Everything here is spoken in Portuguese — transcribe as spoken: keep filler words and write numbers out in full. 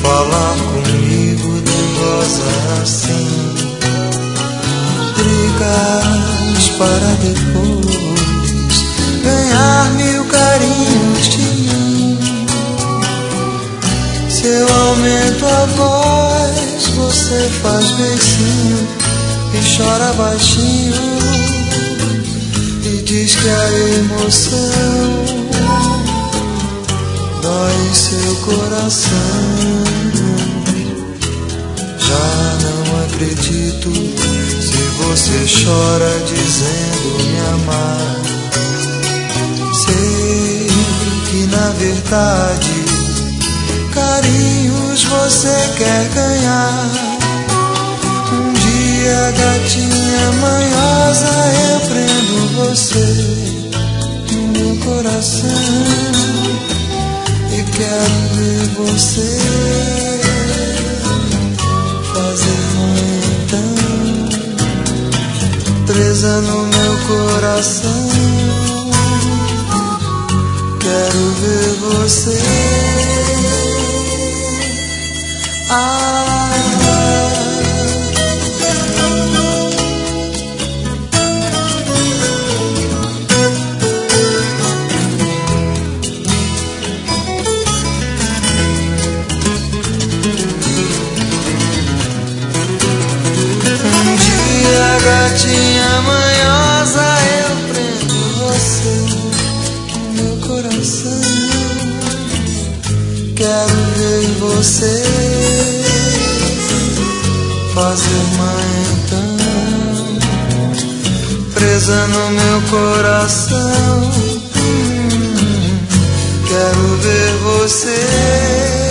falar comigo de voz assim. Brigas para depois ganhar mil carinhos de mim. Se eu aumento a voz, você faz beicinho e chora baixinho e diz que a emoção dói seu coração. Já não acredito se você chora dizendo me amar. Sei que na verdade carinhos você quer ganhar. Um dia, gatinha manhosa, eu prendo você no meu coração e quero ver você fazer mãe então, presa no meu coração. Quero ver você. Ah, um dia, gatinha manhosa, eu prendo você no meu coração. Quero ver você fazer mãe então, presa no meu coração. Hum, quero ver você.